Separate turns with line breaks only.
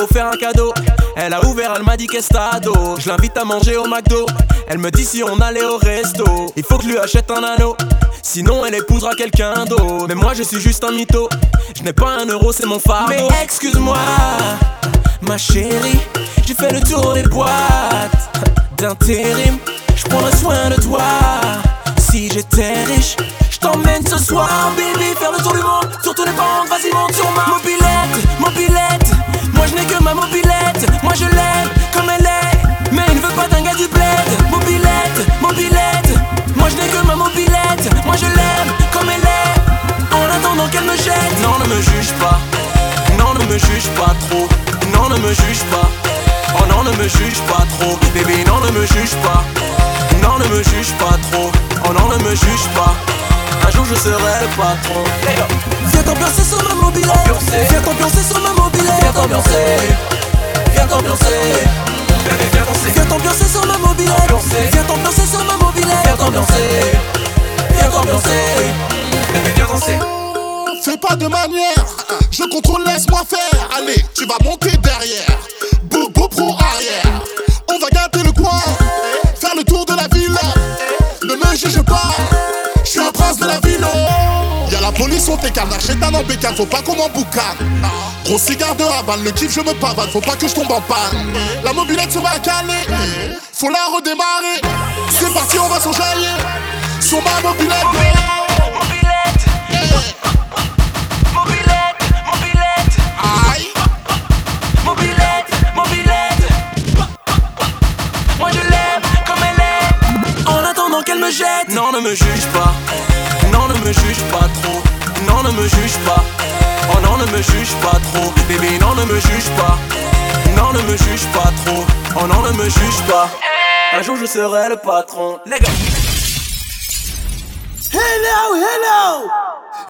offert un cadeau. Elle a ouvert, elle m'a dit qu'est-ce t'as d'eau. Je l'invite à manger au McDo. Elle me dit si on allait au resto. Il faut que je lui achète un anneau, sinon elle épousera quelqu'un d'autre. Mais moi je suis juste un mytho. Je n'ai pas un euro, c'est mon fardeau. Mais excuse-moi, ma chérie, j'ai fait le tour des boîtes d'intérim. Je prendrai soin de toi. Si j'étais riche, je t'emmène ce soir, baby, faire le tour du monde, sur tous les bancs, vas-y monte sur ma mobilette, mobilette. Moi je n'ai que ma mobilette, moi je l'aime comme elle est, mais il ne veut pas d'un gars du bled. Mobilette, mobilette, moi je n'ai que ma mobilette, moi je l'aime comme elle est, en attendant qu'elle me jette. Non, ne me juge pas, non, ne me juge pas trop, non, ne me juge pas. Oh non, ne me juge pas trop, baby, non, ne me juge pas. Non, ne me juge pas trop, oh non, ne me juge pas. Un jour je serai le patron. Viens t'ambiancer sur ma mobilette. Viens t'ambiancer sur ma mobilette. Viens t'ambiancer. Viens t'ambiancer. Viens t'ambiancer sur ma mobilette. Viens t'ambiancer sur ma mobilette. Viens t'ambiancer. Viens t'ambiancer. Viens danser.
Fais pas de manière, je contrôle, laisse-moi faire. Allez, tu vas monter derrière. Bobo pro arrière. On va gâter le coin, faire le tour de la ville. Ne me juge pas, je suis un prince de la ville. Y'a la police, on t'écarte, achète un en bécane, faut pas qu'on m'emboucane. Gros cigare de Havane, le kiff je me pavane, faut pas que je tombe en panne. La mobilette se va caler, faut la redémarrer. C'est parti, on va s'enjailler sur ma mobilette. Aïe.
Mobilette, mobilette. Moi je l'aime comme elle est, en attendant qu'elle me jette. Non, ne me juge pas, non, ne me juge pas trop, non, ne me juge pas. Oh non, ne me juge pas trop, baby, non, ne me juge pas. Non, ne me juge pas trop, oh non, ne me juge pas. Un jour je serai le patron, les gars.
Hello, hello.